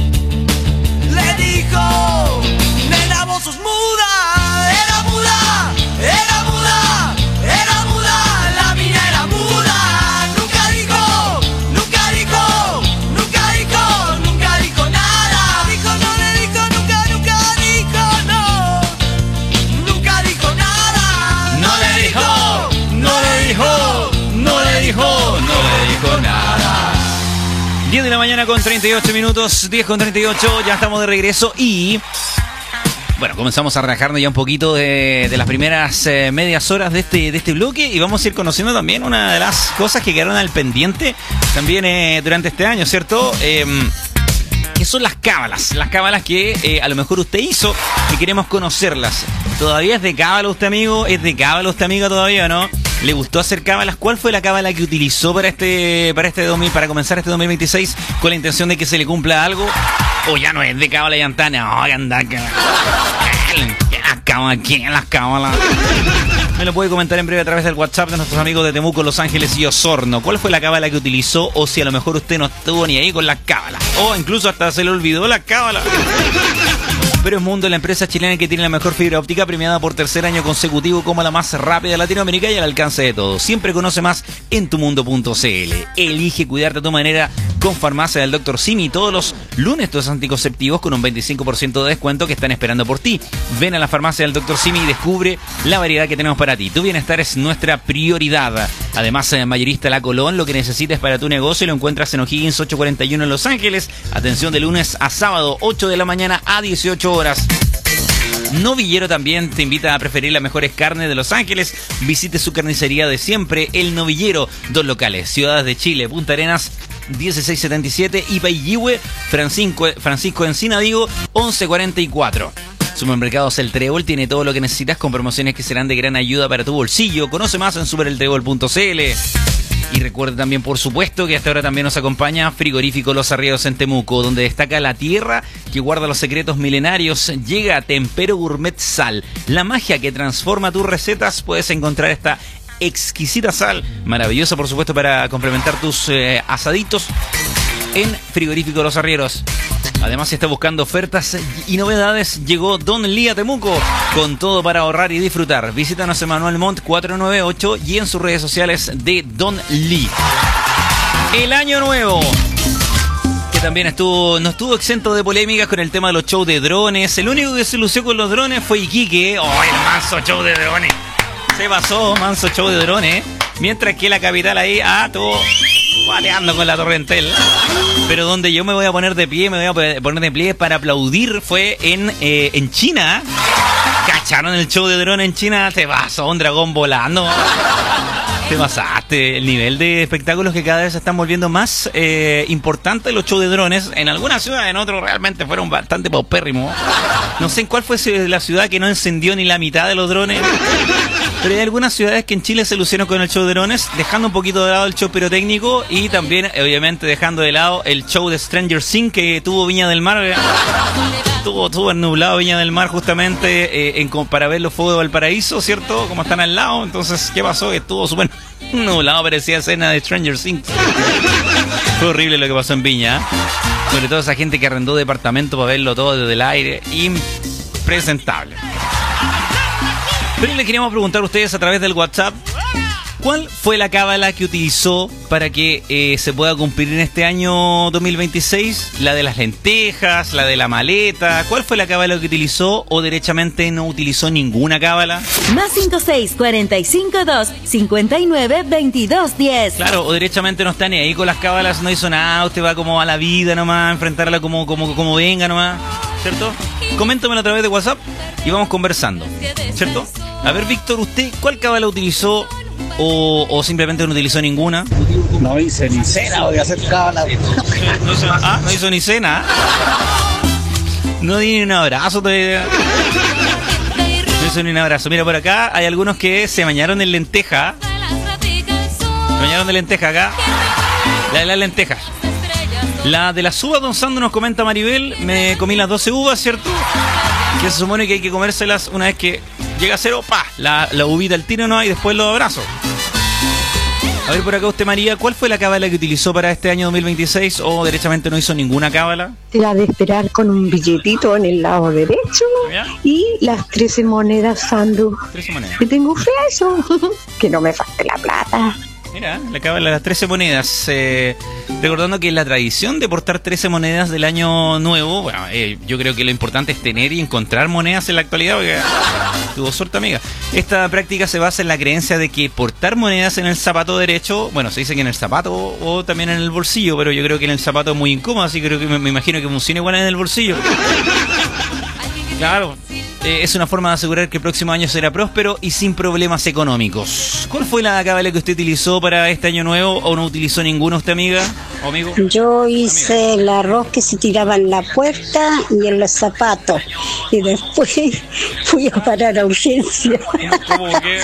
le dijo, nena vos sos muda, era muda, era muda, era muda, la mina era muda, nunca dijo, nunca dijo, nunca dijo, nunca dijo nada, dijo no le dijo, nunca, nunca dijo no, nunca dijo nada, No le dijo, no le dijo, no le dijo, no le dijo nada. diez de la mañana con treinta y ocho minutos, diez con treinta y ocho, ya estamos de regreso y... Bueno, comenzamos a relajarnos ya un poquito de, de las primeras eh, medias horas de este, de este bloque y vamos a ir conociendo también una de las cosas que quedaron al pendiente también eh, durante este año, ¿cierto? Eh, que son las cábalas, las cábalas que eh, a lo mejor usted hizo y queremos conocerlas. ¿Todavía es de cábala usted, amigo? ¿Es de cábala usted, amiga, todavía o no? ¿Le gustó hacer cábalas? ¿Cuál fue la cábala que utilizó para este para este dos mil, para comenzar este dos mil veintiséis con la intención de que se le cumpla algo? ¿O ya no es de cábala y antana? No, anda acá. Las cábalas, ¿quién las cábalas? Me lo puede comentar en breve a través del WhatsApp de nuestros amigos de Temuco, Los Ángeles y Osorno. ¿Cuál fue la cábala que utilizó? O si a lo mejor usted no estuvo ni ahí con las cábalas. O incluso hasta se le olvidó la cábala. Pero es Mundo, la empresa chilena que tiene la mejor fibra óptica, premiada por tercer año consecutivo como la más rápida de Latinoamérica y al alcance de todos. Siempre conoce más en tu mundo punto c l. Elige cuidarte a tu manera con Farmacia del doctor Simi. Todos los lunes tus anticonceptivos con un veinticinco por ciento de descuento que están esperando por ti. Ven a la Farmacia del doctor Simi y descubre la variedad que tenemos para ti. Tu bienestar es nuestra prioridad. Además, en Mayorista La Colón, lo que necesites para tu negocio lo encuentras en O'Higgins ochocientos cuarenta y uno en Los Ángeles. Atención de lunes a sábado, ocho de la mañana a dieciocho horas. Novillero también te invita a preferir las mejores carnes de Los Ángeles. Visite su carnicería de siempre, El Novillero. Dos locales, Ciudades de Chile, Punta Arenas dieciséis setenta y siete y Pailligüe, Francisco, Francisco Encina, digo, once cuarenta y cuatro. Supermercados El Trébol tiene todo lo que necesitas con promociones que serán de gran ayuda para tu bolsillo. Conoce más en super el trébol punto c l. Y recuerda también, por supuesto, que hasta ahora también nos acompaña Frigorífico Los Arrieros en Temuco, donde destaca la tierra que guarda los secretos milenarios. Llega Tempero Gourmet Sal, la magia que transforma tus recetas. Puedes encontrar esta exquisita sal, maravillosa por supuesto para complementar tus eh, asaditos, en Frigorífico Los Arrieros. Además, si está buscando ofertas y novedades, llegó Don Lee a Temuco con todo para ahorrar y disfrutar. Visítanos en Manuel Montt cuatrocientos noventa y ocho y en sus redes sociales de Don Lee. El año nuevo, que también estuvo, no estuvo exento de polémicas con el tema de los shows de drones. El único que se lució con los drones fue Iquique. ¡Oh, el manso show de drones! Se pasó, manso show de drones. Mientras que la capital ahí, ah, estuvo gualeando con la Torrentel. Pero donde yo me voy a poner de pie, me voy a poner de pie para aplaudir fue en, eh, en China. ¿Cacharon el show de drones en China? Te pasó un dragón volando. Te pasaste. El nivel de espectáculos que cada vez se están volviendo más eh, importantes los shows de drones. En algunas ciudades, en otros realmente fueron bastante paupérrimos. No sé en cuál fue la ciudad que no encendió ni la mitad de los drones. Pero hay algunas ciudades que en Chile se lucieron con el show de drones, dejando un poquito de lado el show pirotécnico y también, obviamente, dejando de lado el show de Stranger Things que tuvo Viña del Mar. Tuvo, tuvo nublado Viña del Mar justamente eh, en, para ver los fuegos de Valparaíso, ¿cierto? Como están al lado. Entonces, ¿qué pasó? Que estuvo súper nublado, parecía escena de Stranger Things. Fue horrible lo que pasó en Viña. Sobre todo esa gente que arrendó departamento para verlo todo desde el aire. Impresentable. Pero le queríamos preguntar a ustedes a través del WhatsApp, ¿cuál fue la cábala que utilizó para que eh, se pueda cumplir en este año dos mil veintiséis? ¿La de las lentejas? ¿La de la maleta? ¿Cuál fue la cábala que utilizó o derechamente no utilizó ninguna cábala? Más cinco seis cuatro cinco dos cinco nueve veintidós diez. Claro, o derechamente no está ni ahí con las cábalas, no hizo nada, usted va como a la vida nomás, a enfrentarla como, como, como venga nomás, ¿cierto? Coméntamelo a través de WhatsApp y vamos conversando, ¿cierto? A ver, Víctor, ¿usted cuál cábala utilizó o, o simplemente no utilizó ninguna? No hice ni cena, voy a hacer cábala. No hizo, ah, no hizo ni cena. No di ni un abrazo todavía. No hizo ni un abrazo. Mira, por acá hay algunos que se bañaron en lenteja. Se bañaron de lenteja acá. La de las lentejas. La de las uvas, don Sandro, nos comenta Maribel. Me comí las doce uvas, ¿cierto? Que se supone que hay que comérselas una vez que llega a cero, pa, la, la uvita al tiro no y después los abrazos. A ver por acá usted, María, ¿cuál fue la cábala que utilizó para este año dos mil veintiséis o derechamente no hizo ninguna cábala? La de esperar con un billetito en el lado derecho. ¿Ya? Y las trece monedas, Sandu. trece monedas. Que tengo fe a eso. Que no me falte la plata. Mira, la cábala de las trece monedas. Eh, recordando que la tradición de portar trece monedas del año nuevo, bueno, eh, yo creo que lo importante es tener y encontrar monedas en la actualidad, porque tuvo suerte, amiga. Esta práctica se basa en la creencia de que portar monedas en el zapato derecho, bueno, se dice que en el zapato o, o también en el bolsillo, pero yo creo que en el zapato es muy incómodo, así que creo que me, me imagino que funciona igual en el bolsillo. Claro. Eh, es una forma de asegurar que el próximo año será próspero y sin problemas económicos. ¿Cuál fue la cábala que usted utilizó para este año nuevo o no utilizó ninguna usted, amiga o amigo? Yo hice el arroz que se tiraba en la puerta y en los zapatos. Y después fui a parar a urgencia. ¿Cómo que?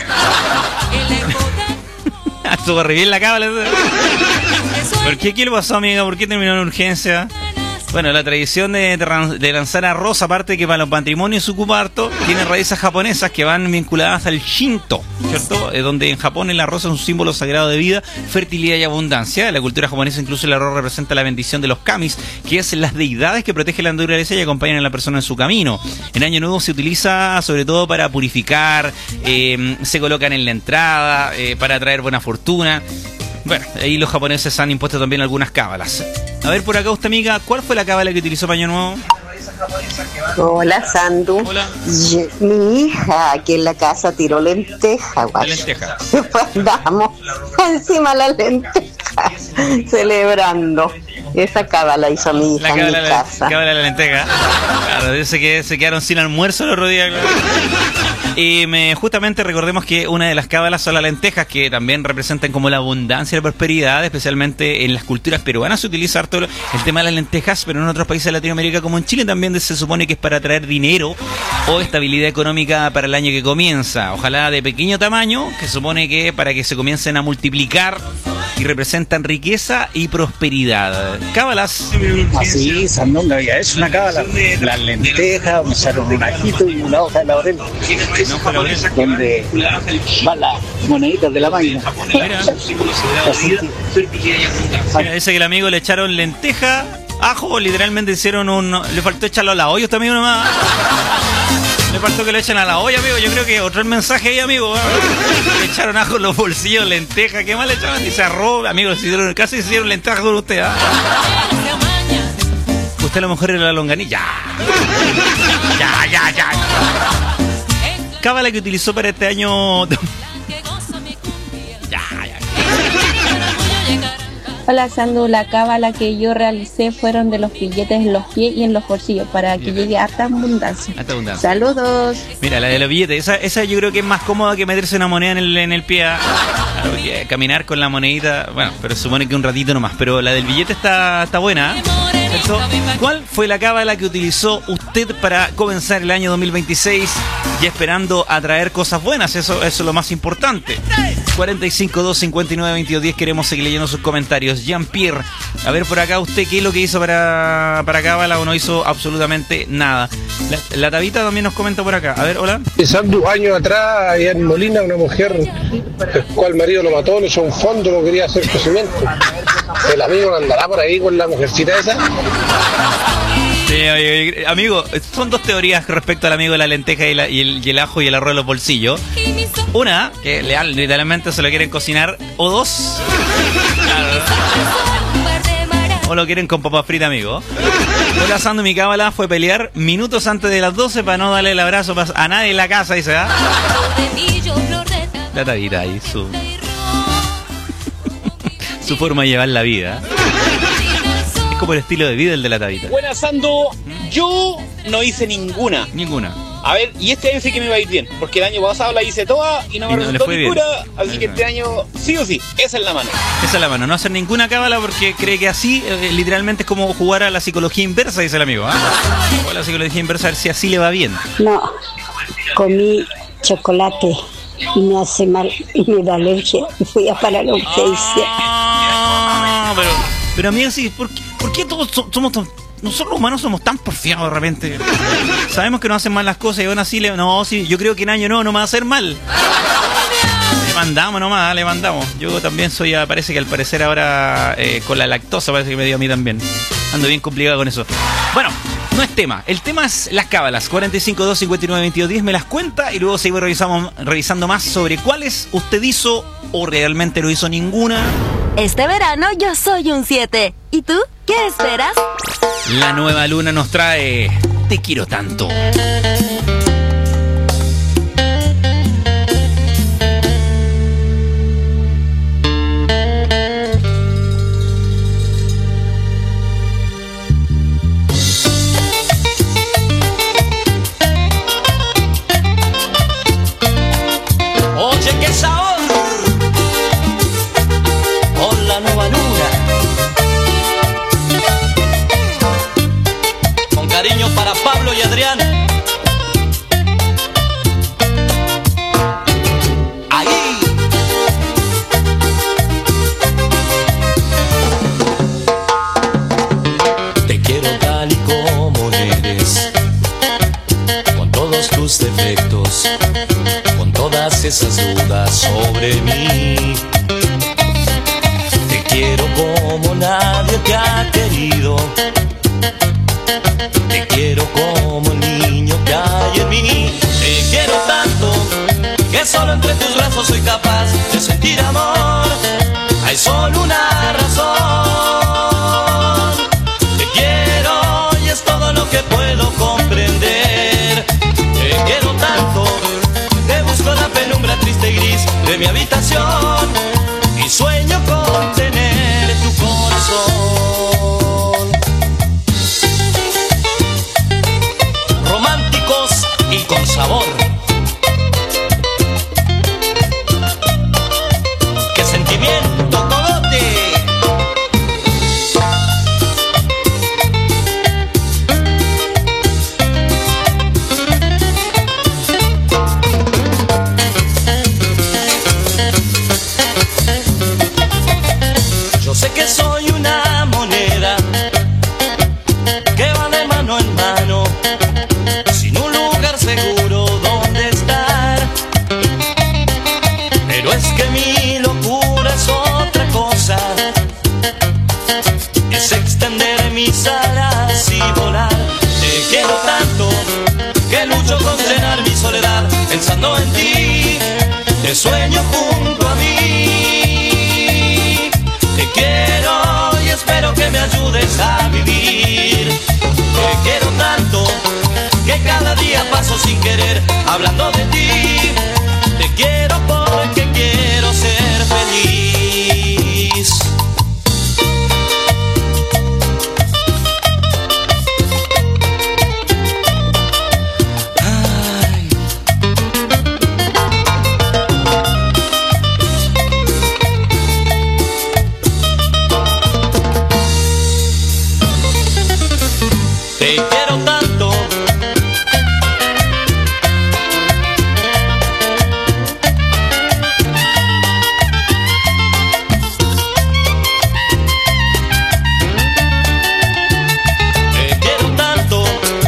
Estuvo re bien la cábala. ¿Por qué? ¿Qué le pasó, amiga? ¿Por qué terminó en urgencia? Bueno, la tradición de, de lanzar arroz, aparte que para los matrimonios se ocupa harto, tiene raíces japonesas que van vinculadas al Shinto, ¿cierto? Eh, donde en Japón el arroz es un símbolo sagrado de vida, fertilidad y abundancia. En la cultura japonesa incluso el arroz representa la bendición de los kamis, que es las deidades que protegen la naturaleza y acompañan a la persona en su camino. En Año Nuevo se utiliza sobre todo para purificar, eh, se colocan en la entrada, eh, para atraer buena fortuna. Bueno, ahí los japoneses han impuesto también algunas cábalas. A ver por acá usted, amiga, ¿cuál fue la cábala que utilizó para Año Nuevo? Hola, Sandu. Hola. Yo- mi hija aquí en la casa tiró lenteja, guay. Lenteja. Andamos encima de la lenteja, celebrando. Esa cábala hizo mi hija La en mi cábala, la, casa. cábala de la lenteja. Claro, dice que se quedaron sin almuerzo los otro día. Claro. Y me, justamente recordemos que una de las cábalas son las lentejas, que también representan como la abundancia y la prosperidad, especialmente en las culturas peruanas se utiliza harto el tema de las lentejas, pero en otros países de Latinoamérica como en Chile también se supone que es para traer dinero o estabilidad económica para el año que comienza. Ojalá de pequeño tamaño, que supone que para que se comiencen a multiplicar y representan riqueza y prosperidad. Cábalas. Así, Sandunga, ya es una cábala. Las lentejas, usaron un ajito y una hoja de laurel. Donde van las moneditas de la máquina. Mira, dice que el amigo le echaron lenteja Ajo, literalmente hicieron un... Le faltó echarlo a la olla también nomás. Le faltó que lo echen a la olla, amigo. Yo creo que otro el mensaje ahí, amigo. Le echaron ajo en los bolsillos, lentejas. ¿Qué más le echaron? Dice arroz. Amigo, se hicieron, casi se hicieron lentejas con usted. ¿Ah? Usted a lo mejor era la longanilla. Ya, ya, ya. Cábala que utilizó para este año... Ya, ya. Hola Sandu, la cábala que yo realicé fueron de los billetes en los pies y en los bolsillos para que llegue harta abundancia. Harta abundancia. Saludos. Mira, la de los billetes, esa, esa yo creo que es más cómoda que meterse una moneda en el, en el pie. Claro, que caminar con la monedita, bueno, pero supone que un ratito nomás. Pero la del billete está, está buena, ¿eh? ¿Cierto? ¿Cuál fue la cábala que utilizó usted para comenzar el año dos mil veintiséis y esperando atraer cosas buenas? Eso, eso es lo más importante. cuarenta y cinco, dos cincuenta y nueve, veintidós diez. Queremos seguir leyendo sus comentarios. Jean-Pierre, a ver por acá usted, ¿qué es lo que hizo para, para cábala o no hizo absolutamente nada? La, la Tabita también nos comenta por acá. A ver, hola. Sandu, años atrás, allá en Molina, una mujer, el cual marido lo mató, le echó un fondo, no quería hacer cocimiento. El amigo no andará por ahí con la mujercita esa. Sí, amigo, son dos teorías respecto al amigo de la lenteja y, la, y, el, y el ajo y el arroz en los bolsillos. Una, que literalmente se lo quieren cocinar, o dos, o lo quieren con papa frita, amigo. Hola, Sandu, mi cábala fue pelear minutos antes de las doce para no darle el abrazo a nadie en la casa, dice, ¿ah? La Tabita ahí, su... su forma de llevar la vida. Es como el estilo de vida el de la Tabita. Buenas, Sandu. Yo no hice ninguna. Ninguna. A ver, y este año sí que me va a ir bien, porque el año pasado la hice toda y no me y no resultó ninguna, así que este año sí o sí, esa es la mano. Esa es la mano, no hacer ninguna cábala porque cree que así, eh, literalmente es como jugar a la psicología inversa, dice el amigo. ¿Ah? O a la psicología inversa, a ver si así le va bien. No, comí chocolate y me hace mal y me da alergia y fui a parar a urgencia. Ah, pero, pero amigo, sí, ¿por qué, por qué todos somos tan... Nosotros los humanos somos tan porfiados de repente. Sabemos que nos hacen mal las cosas y aún así, le... no, sí, yo creo que en año no, no me va a hacer mal. Le mandamos nomás, le mandamos. Yo también soy, parece que al parecer ahora eh, con la lactosa parece que me dio a mí también. Ando bien complicado con eso. Bueno, no es tema. El tema es las cábalas. cuarenta y cinco, dos cincuenta y nueve, veintidós diez. Me las cuenta y luego seguimos revisando, revisando más sobre cuáles usted hizo o realmente no hizo ninguna. Este verano yo soy un siete. ¿Y tú? ¿Qué esperas? La nueva luna nos trae Te quiero tanto. Oye, qué sabor con la nueva luna. Con cariño para Pablo y Adrián. Ahí. Te quiero tal y como eres, con todos tus defectos, con todas esas dudas sobre mí. Te quiero como nadie te ha querido. Te quiero como el niño que hay en mí. Te quiero tanto que solo entre tus brazos soy capaz de sentir amor. Hay solo una razón. Te quiero y es todo lo que puedo comprender. Te quiero tanto que busco la penumbra triste y gris de mi habitación y sueño con tener tu corazón. Románticos y con sabor. pensando en ti, te sueño junto a mí. Te quiero y espero que me ayudes a vivir. Te quiero tanto que cada día paso sin querer hablando de ti. Te quiero porque quiero ser feliz. Te quiero tanto. Te quiero tanto.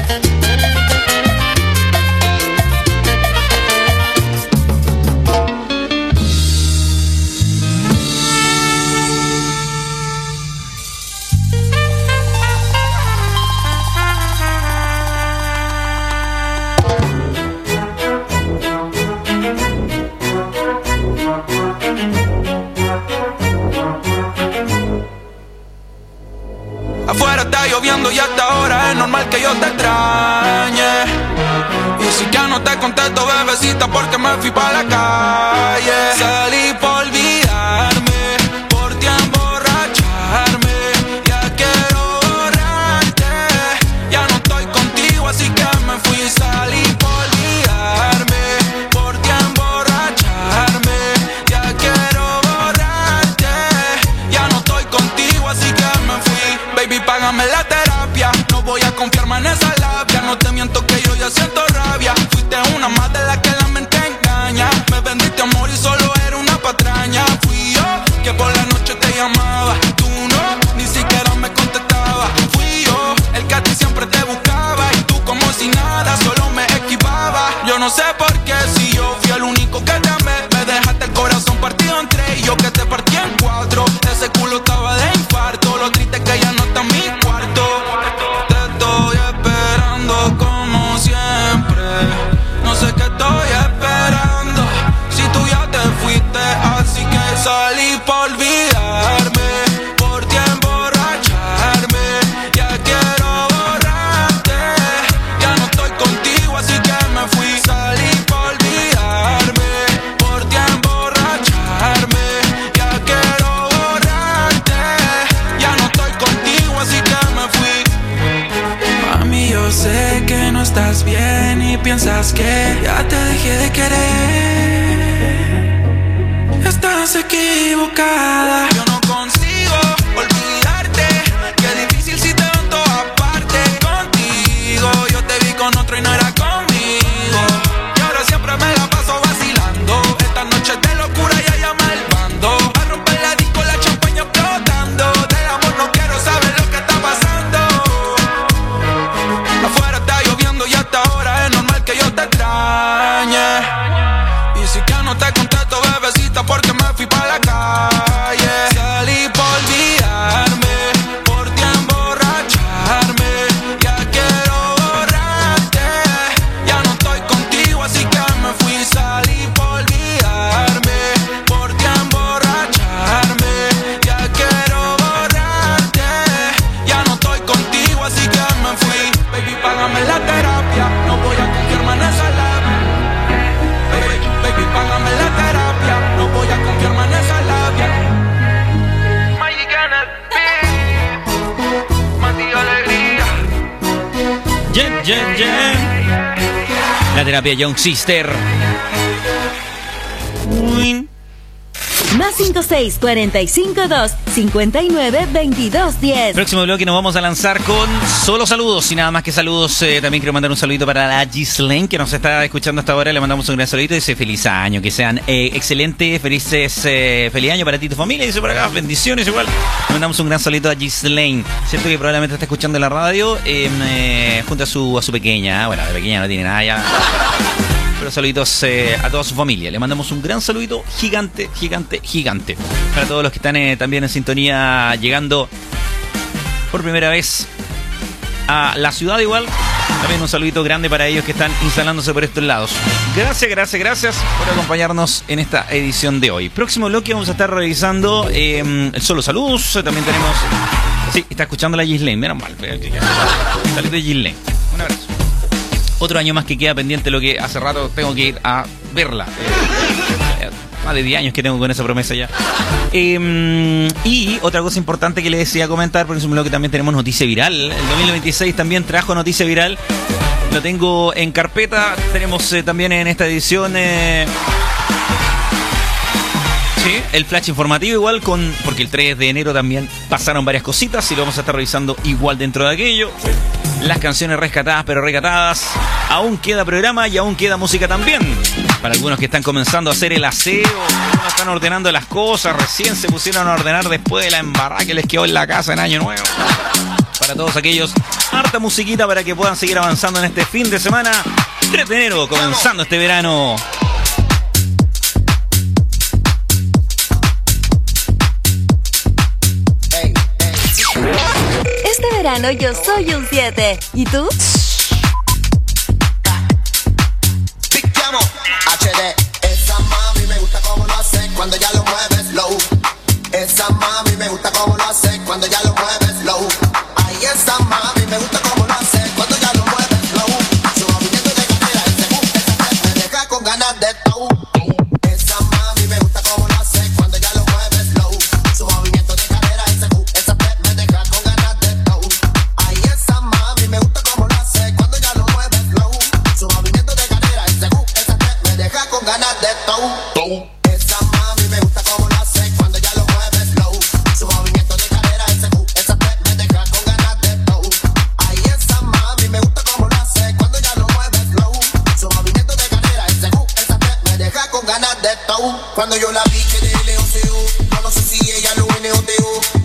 Afuera está lloviendo y hasta ahora es normal que yo te extrañe. Y si ya no te contesto, bebecita, porque me fui pa' la calle. Salí por olvidarme, por ti emborracharme. Ya quiero borrarte, ya no estoy contigo, así que me fui. Salí por olvidarme, por ti emborracharme. Ya quiero borrarte, ya no estoy contigo, así que me fui. Baby, págame la terapia, no voy a confiarme en esa labia. No te miento que yo ya siento rabia. Fuiste una más de la que la mente engaña. Me vendiste amor y solo era una patraña. Fui yo que por la noche te llamaba, tú no, ni siquiera me contestabas. Fui yo el que a ti siempre te buscaba y tú como si nada, solo me esquivaba. Yo no sé por qué, si yo fui el único que te amé, me dejaste el corazón partido en tres y yo que te partí en cuatro. Ese culo estaba de infarto, lo triste es que ya no está en mi cuarto. Te estoy esperando como siempre, no sé qué estoy esperando, si tú ya te fuiste, así que salí por olvidarme, por ti emborracharme. Ya quiero borrarte, ya no estoy contigo, así que me fui. Salí por olvidarme, por ti emborracharme. Ya quiero borrarte, ya no estoy contigo, así que me fui. Mami, yo sé que no estás bien y piensas que ya te dejé de querer. Estás equivocada. Yo no consigo olvidarte, qué difícil si te veo en todas partes. Contigo yo te vi con otro y no era conmigo, y ahora siempre me la paso vacilando. Esta noche de locura ya llama el bando, a romper la disco, la champaña explotando. Del amor no quiero saber lo que está pasando. Afuera está lloviendo y hasta ahora es normal que yo te extrañe. Y si ya no te contesto, bebecita, porque me fui pa' la calle. Salí por olvidarme, por ti emborracharme. Ya quiero borrarte, ya no estoy contigo, así que me fui. Salí por olvidarme, por ti emborracharme. Ya quiero borrarte, ya no estoy contigo, así que me fui. Baby, págame la terapia, no voy a confiarme en esa labia. Baby, baby, págame la terapia, no voy a confiarme en esa labia. Magic en el beat, Mati Alegría. Yeah, yeah, yeah. La terapia Young Sister. Uy. Más cinco seis cuatro cinco dos cinco nueve veintidós diez. Próximo bloque nos vamos a lanzar con solo saludos y nada más que saludos. Eh, también quiero mandar un saludito para la Gislaine que nos está escuchando hasta ahora. Le mandamos un gran saludito y dice feliz año, que sean eh, excelentes, felices, eh, feliz año para ti y tu familia. Dice por acá, bendiciones igual. Le mandamos un gran saludito a Gislaine, cierto que probablemente está escuchando la radio eh, eh, junto a su, a su pequeña. Bueno, de pequeña no tiene nada ya. Pero saluditos eh, a toda su familia. Le mandamos un gran saludito gigante, gigante, gigante. Para todos los que están eh, también en sintonía, llegando por primera vez a la ciudad igual. También un saludito grande para ellos que están instalándose por estos lados. Gracias, gracias, gracias por acompañarnos en esta edición de hoy. Próximo bloque vamos a estar revisando eh, el Solo Saludos. También tenemos... Sí, está escuchando la Gislaine, menos mal. Saludos de Gislaine. Un abrazo. Otro año más que queda pendiente, lo que hace rato tengo que ir a verla. Eh, más de diez años que tengo con esa promesa ya. Eh, y otra cosa importante que les decía comentar, por ejemplo, que también tenemos noticia viral. El dos mil veintiséis también trajo noticia viral. Lo tengo en carpeta. Tenemos eh, también en esta edición... Eh, Sí, el flash informativo igual con... Porque el tres de enero también pasaron varias cositas y lo vamos a estar revisando igual dentro de aquello. Las canciones rescatadas pero recatadas. Aún queda programa y aún queda música también. Para algunos que están comenzando a hacer el aseo, algunos están ordenando las cosas, recién se pusieron a ordenar después de la embarrada que les quedó en la casa en Año Nuevo. Para todos aquellos, harta musiquita para que puedan seguir avanzando en este fin de semana. tres de enero, comenzando este verano. Este verano yo soy un siete. ¿Y tú? H D, esa mami me gusta como lo hace cuando ya lo mueves slow. Esa mami me gusta como lo hace cuando ya lo mueves slow. Ay, esa mami me gusta como lo hace cuando ya lo mueves slow. Su movimiento de cadera, ese boom, esa step me deja con ganas de tau. Esa mami me gusta como lo hace cuando ya lo mueves slow. Su movimiento de cadera, ese boom, esa step me deja con ganas de tau. Ay, esa mami me gusta como lo hace cuando ya lo mueves slow. Su movimiento de cadera, ese boom, esa step me deja con ganas de tau. Esa mami me gusta como lo hace cuando ya lo mueves slow. Su movimiento de cadera, ese boom, esa step me deja con ganas de tau. Ay, esa mami me gusta como lo hace cuando ya lo mueves slow. Su movimiento de cadera, ese boom, esa step me deja con ganas de tau. Cuando yo la vi que de lejos se no, no sé si ella lo N O T O.